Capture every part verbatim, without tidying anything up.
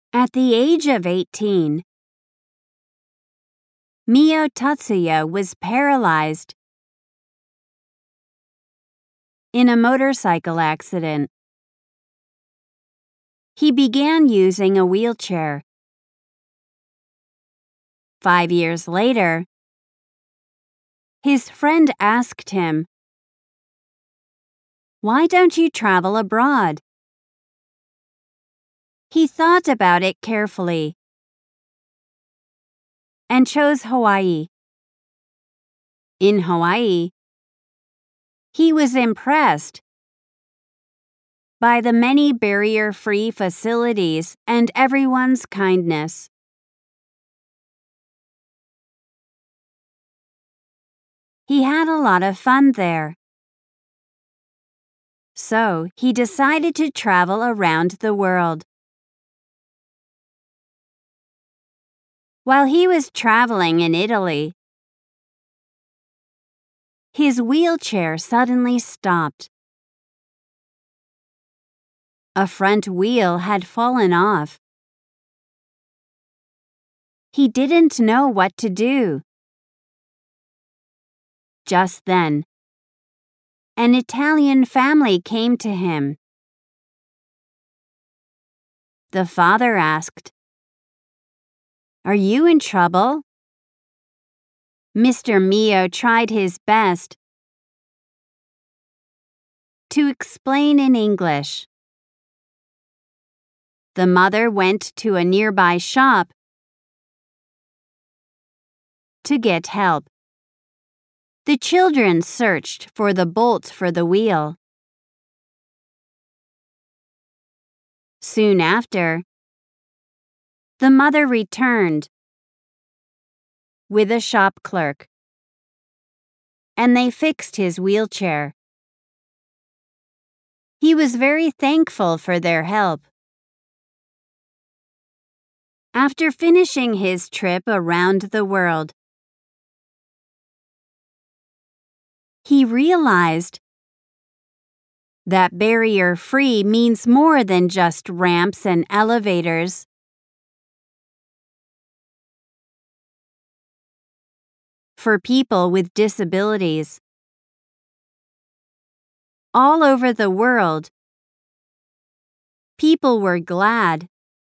At the age of eighteen, Mio Tatsuya was paralyzed in a motorcycle accident. He began using a wheelchair. Five years later, his friend asked him, "Why don't you travel abroad?" He thought about it carefully and chose Hawaii. In Hawaii, he was impressed by the many barrier-free facilities and everyone's kindness. He had a lot of fun there. So he decided to travel around the world. While he was traveling in Italy, his wheelchair suddenly stopped. A front wheel had fallen off. He didn't know what to do. Just then, an Italian family came to him. The father asked, "Are you in trouble?" Mister Mio tried his best to explain in English. The mother went to a nearby shop to get help. The children searched for the bolt for the wheel. Soon after, the mother returned with a shop clerk, and they fixed his wheelchair. He was very thankful for their help. After finishing his trip around the world, he realized that barrier-free means more than just ramps and elevators. For people with disabilities all over the world, people were glad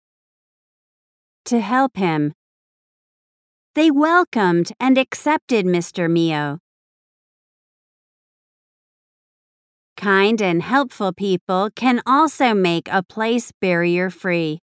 to help him. They welcomed and accepted Mister Mio. Kind and helpful people can also make a place barrier-free.